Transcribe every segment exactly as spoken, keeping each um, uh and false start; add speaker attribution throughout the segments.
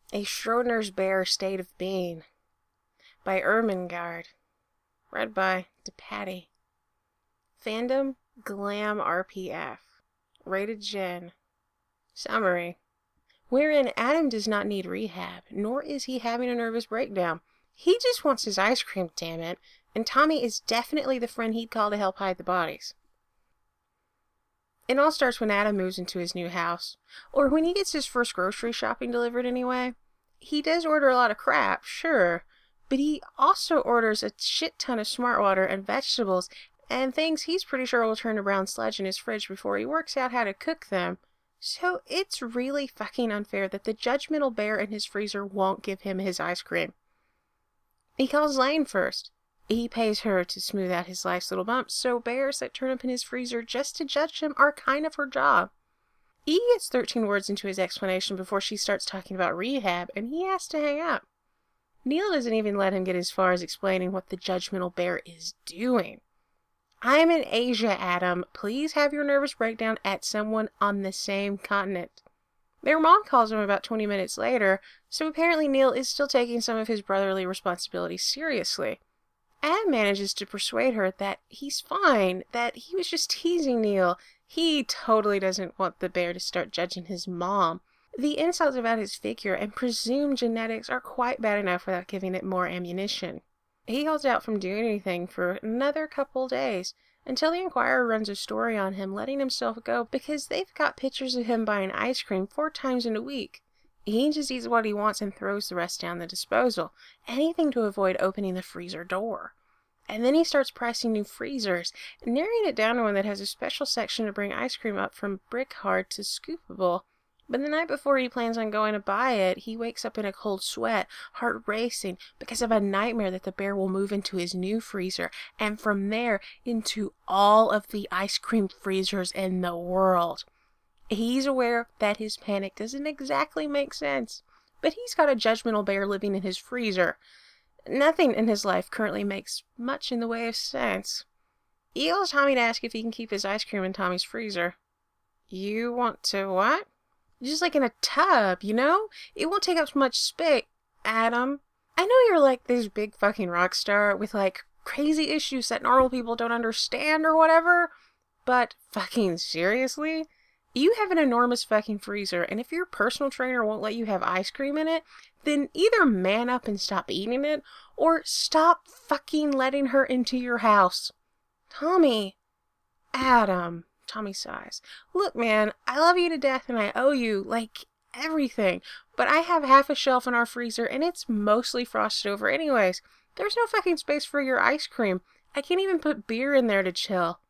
Speaker 1: A Schrodinger's Bear State of Being by Ermengarde. Read by DePatty. Fandom Glam R P F. Rated Gen. Summary. Wherein Adam does not need rehab, nor is he having a nervous breakdown. He just wants his ice cream, damn it, and Tommy is definitely the friend he'd call to help hide the bodies. It all starts when Adam moves into his new house, or when he gets his first grocery shopping delivered anyway. He does order a lot of crap, sure, but he also orders a shit ton of Smart Water and vegetables and things he's pretty sure will turn to brown sludge in his fridge before he works out how to cook them. So it's really fucking unfair that the judgmental bear in his freezer won't give him his ice cream. He calls Lane first. He pays her to smooth out his life's little bumps, so bears that turn up in his freezer just to judge him are kind of her job. He gets thirteen words into his explanation before she starts talking about rehab, and he has to hang up. Neil doesn't even let him get as far as explaining what the judgmental bear is doing. I'm in Asia, Adam. Please have your nervous breakdown at someone on the same continent. Their mom calls him about twenty minutes later, so apparently Neil is still taking some of his brotherly responsibilities seriously. Adam manages to persuade her that he's fine, that he was just teasing Neil. He totally doesn't want the bear to start judging his mom. The insults about his figure and presumed genetics are quite bad enough without giving it more ammunition. He holds out from doing anything for another couple days, until the Enquirer runs a story on him letting himself go because they've got pictures of him buying ice cream four times in a week. He just eats what he wants and throws the rest down the disposal, anything to avoid opening the freezer door. And then he starts pricing new freezers, narrowing it down to one that has a special section to bring ice cream up from brick hard to scoopable. But the night before he plans on going to buy it, he wakes up in a cold sweat, heart racing, because of a nightmare that the bear will move into his new freezer, and from there into all of the ice cream freezers in the world. He's aware that his panic doesn't exactly make sense, but he's got a judgmental bear living in his freezer. Nothing in his life currently makes much in the way of sense. He calls Tommy to ask if he can keep his ice cream in Tommy's freezer. You want to what? Just like in a tub, you know? It won't take up much space. Adam, I know you're like this big fucking rock star with like crazy issues that normal people don't understand or whatever, but fucking seriously? You have an enormous fucking freezer, and if your personal trainer won't let you have ice cream in it, then either man up and stop eating it, or stop fucking letting her into your house. Tommy. Adam. Tommy sighs. Look, man, I love you to death and I owe you, like, everything, but I have half a shelf in our freezer and it's mostly frosted over anyways. There's no fucking space for your ice cream. I can't even put beer in there to chill.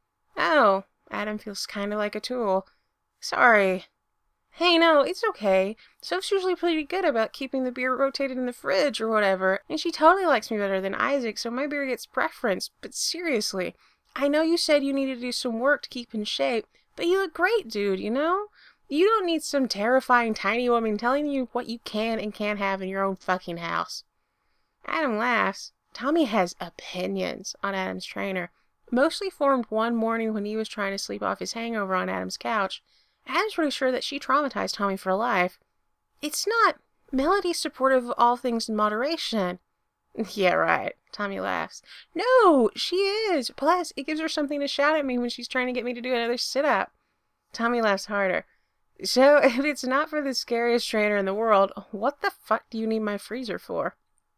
Speaker 1: Oh, Adam feels kind of like a tool. Sorry. Hey, no, it's okay. Soph's usually pretty good about keeping the beer rotated in the fridge or whatever, and she totally likes me better than Isaac, so my beer gets preference. But seriously, I know you said you needed to do some work to keep in shape, but you look great, dude, you know? You don't need some terrifying tiny woman telling you what you can and can't have in your own fucking house. Adam laughs. Tommy has opinions on Adam's trainer, mostly formed one morning when he was trying to sleep off his hangover on Adam's couch. Adam's pretty sure that she traumatized Tommy for life. It's not. Melody's supportive of all things in moderation. Yeah, right. Tommy laughs. No, she is. Plus, it gives her something to shout at me when she's trying to get me to do another sit-up. Tommy laughs harder. So, if it's not for the scariest trainer in the world, what the fuck do you need my freezer for?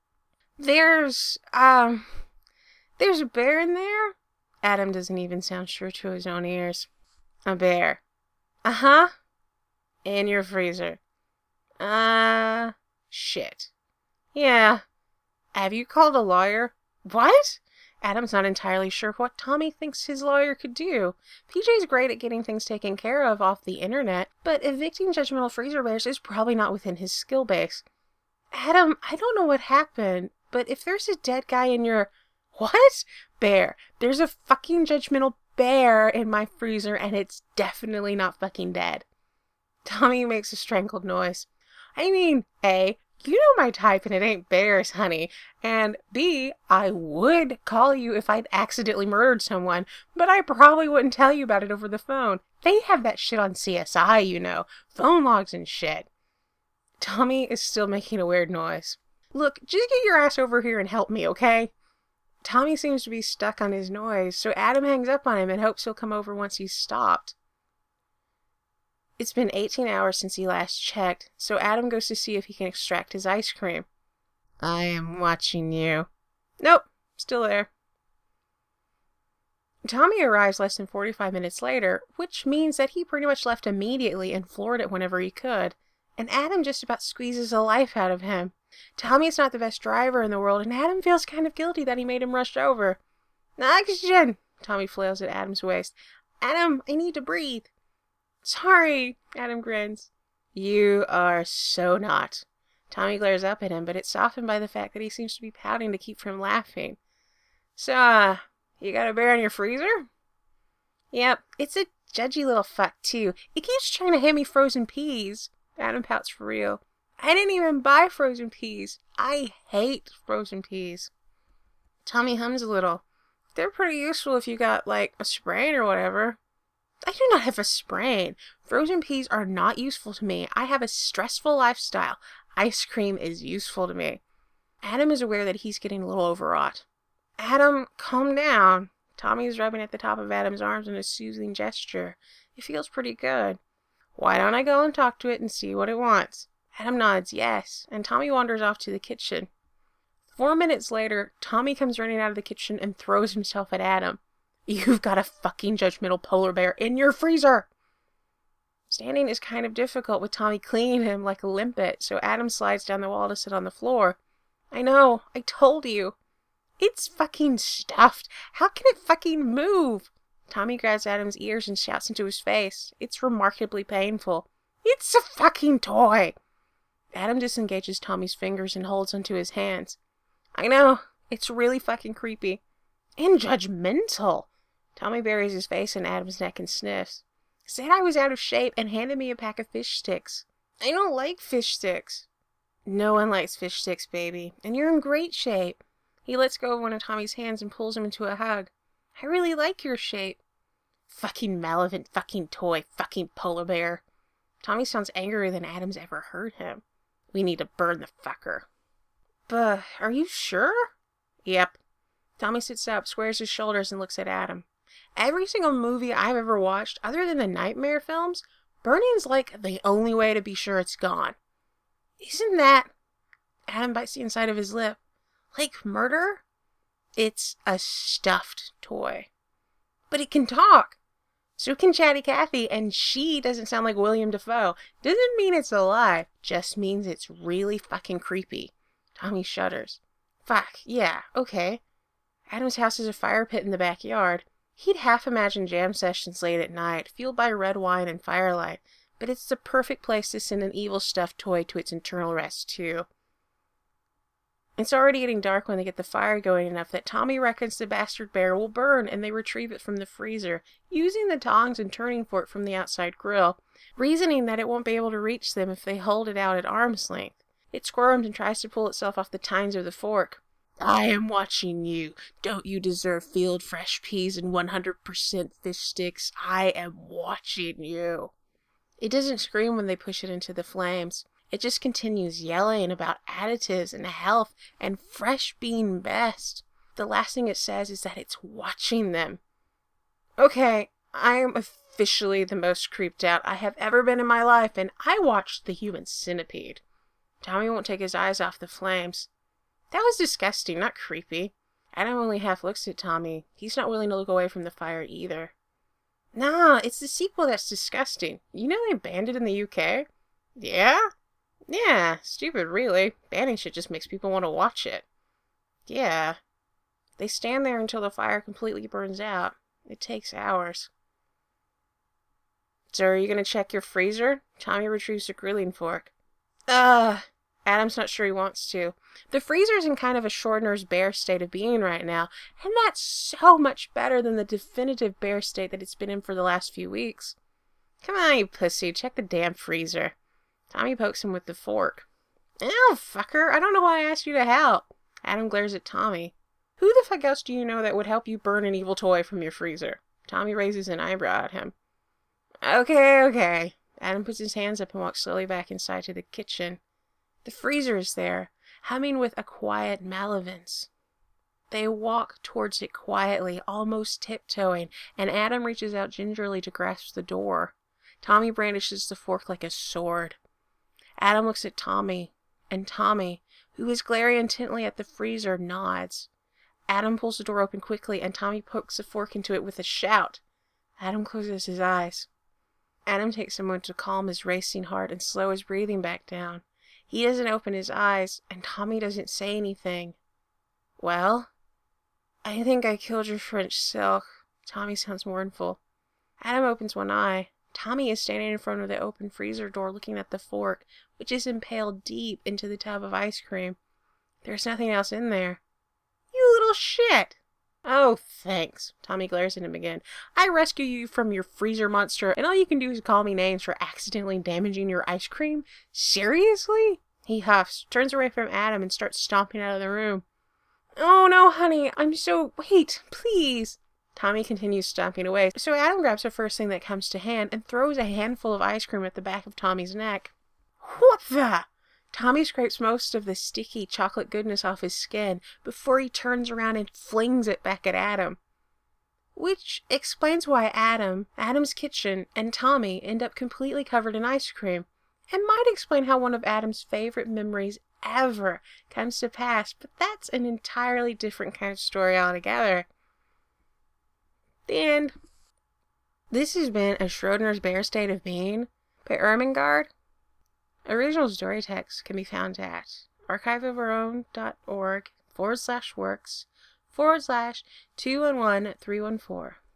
Speaker 1: There's, um, there's a bear in there? Adam doesn't even sound sure to his own ears. A bear. Uh-huh. In your freezer. Uh, shit. Yeah. Have you called a lawyer? What? Adam's not entirely sure what Tommy thinks his lawyer could do. P J's great at getting things taken care of off the internet, but evicting judgmental freezer bears is probably not within his skill base. Adam, I don't know what happened, but if there's a dead guy in your... What? Bear. There's a fucking judgmental bear in my freezer, and it's definitely not fucking dead. Tommy makes a strangled noise. I mean, A, you know my type and it ain't bears, honey, and B, I would call you if I'd accidentally murdered someone, but I probably wouldn't tell you about it over the phone. They have that shit on C S I, you know, phone logs and shit. Tommy is still making a weird noise. Look, just get your ass over here and help me, okay? Tommy seems to be stuck on his noise, so Adam hangs up on him and hopes he'll come over once he's stopped. It's been eighteen hours since he last checked, so Adam goes to see if he can extract his ice cream. I am watching you. Nope, still there. Tommy arrives less than forty-five minutes later, which means that he pretty much left immediately and floored it whenever he could, and Adam just about squeezes the life out of him. Tommy's not the best driver in the world, and Adam feels kind of guilty that he made him rush over. Oxygen! Tommy flails at Adam's waist. Adam, I need to breathe. Sorry, Adam grins. You are so not. Tommy glares up at him, but it's softened by the fact that he seems to be pouting to keep from laughing. So, uh, you got a bear in your freezer? Yep, it's a judgy little fuck, too. It keeps trying to hand me frozen peas. Adam pouts for real. I didn't even buy frozen peas. I hate frozen peas. Tommy hums a little. They're pretty useful if you got, like, a sprain or whatever. I do not have a sprain. Frozen peas are not useful to me. I have a stressful lifestyle. Ice cream is useful to me. Adam is aware that he's getting a little overwrought. Adam, calm down. Tommy is rubbing at the top of Adam's arms in a soothing gesture. It feels pretty good. Why don't I go and talk to it and see what it wants? Adam nods yes, and Tommy wanders off to the kitchen. Four minutes later, Tommy comes running out of the kitchen and throws himself at Adam. You've got a fucking judgmental polar bear in your freezer! Standing is kind of difficult with Tommy clinging him like a limpet, so Adam slides down the wall to sit on the floor. I know, I told you. It's fucking stuffed. How can it fucking move? Tommy grabs Adam's ears and shouts into his face. It's remarkably painful. It's a fucking toy! Adam disengages Tommy's fingers and holds onto his hands. I know, it's really fucking creepy. And judgmental. Tommy buries his face in Adam's neck and sniffs. Said I was out of shape and handed me a pack of fish sticks. I don't like fish sticks. No one likes fish sticks, baby. And you're in great shape. He lets go of one of Tommy's hands and pulls him into a hug. I really like your shape. Fucking malevolent fucking toy, fucking polar bear. Tommy sounds angrier than Adam's ever heard him. We need to burn the fucker. But, are you sure? Yep. Tommy sits up, squares his shoulders, and looks at Adam. Every single movie I've ever watched, other than the Nightmare films, burning's like the only way to be sure it's gone. Isn't that... Adam bites the inside of his lip. Like murder? It's a stuffed toy. But it can talk. So can Chatty Cathy, and she doesn't sound like William Dafoe. Doesn't mean it's alive, just means it's really fucking creepy. Tommy shudders. Fuck, yeah, okay. Adam's house is a fire pit in the backyard. He'd half imagine jam sessions late at night, fueled by red wine and firelight, but it's the perfect place to send an evil stuffed toy to its eternal rest, too. It's already getting dark when they get the fire going enough that Tommy reckons the bastard bear will burn, and they retrieve it from the freezer, using the tongs and turning fork from the outside grill, reasoning that it won't be able to reach them if they hold it out at arm's length. It squirms and tries to pull itself off the tines of the fork. I am watching you. Don't you deserve field fresh peas and one hundred percent fish sticks? I am watching you. It doesn't scream when they push it into the flames. It just continues yelling about additives and health and fresh being best. The last thing it says is that it's watching them. Okay, I am officially the most creeped out I have ever been in my life, and I watched The Human Centipede. Tommy won't take his eyes off the flames. That was disgusting, not creepy. Adam only half looks at Tommy. He's not willing to look away from the fire either. Nah, it's the sequel that's disgusting. You know they banned it in the U K? Yeah? Yeah, stupid really. Banning shit just makes people want to watch it. Yeah. They stand there until the fire completely burns out. It takes hours. So are you gonna check your freezer? Tommy retrieves the grilling fork. Ugh. Adam's not sure he wants to. The freezer's in kind of a short-nosed bear state of being right now, and that's so much better than the definitive bear state that it's been in for the last few weeks. Come on, you pussy, check the damn freezer. Tommy pokes him with the fork. Oh, fucker, I don't know why I asked you to help. Adam glares at Tommy. Who the fuck else do you know that would help you burn an evil toy from your freezer? Tommy raises an eyebrow at him. Okay, okay. Adam puts his hands up and walks slowly back inside to the kitchen. The freezer is there, humming with a quiet malevolence. They walk towards it quietly, almost tiptoeing, and Adam reaches out gingerly to grasp the door. Tommy brandishes the fork like a sword. Adam looks at Tommy, and Tommy, who is glaring intently at the freezer, nods. Adam pulls the door open quickly, and Tommy pokes the fork into it with a shout. Adam closes his eyes. Adam takes a moment to calm his racing heart and slow his breathing back down. He doesn't open his eyes, and Tommy doesn't say anything. Well? I think I killed your French silk. Tommy sounds mournful. Adam opens one eye. Tommy is standing in front of the open freezer door looking at the fork, which is impaled deep into the tub of ice cream. There's nothing else in there. You little shit! Oh, thanks. Tommy glares at him again. I rescue you from your freezer monster, and all you can do is call me names for accidentally damaging your ice cream? Seriously? He huffs, turns away from Adam, and starts stomping out of the room. Oh, no, honey, I'm so... Wait, please. Tommy continues stomping away, so Adam grabs the first thing that comes to hand and throws a handful of ice cream at the back of Tommy's neck. What the? Tommy scrapes most of the sticky chocolate goodness off his skin before he turns around and flings it back at Adam. Which explains why Adam, Adam's kitchen, and Tommy end up completely covered in ice cream, and might explain how one of Adam's favorite memories ever comes to pass, but that's an entirely different kind of story altogether. The end. This has been A Schrodinger's Bare State of Being by Ermengarde. Original story text can be found at archiveofourown.org forward slash works forward slash two one one three one four.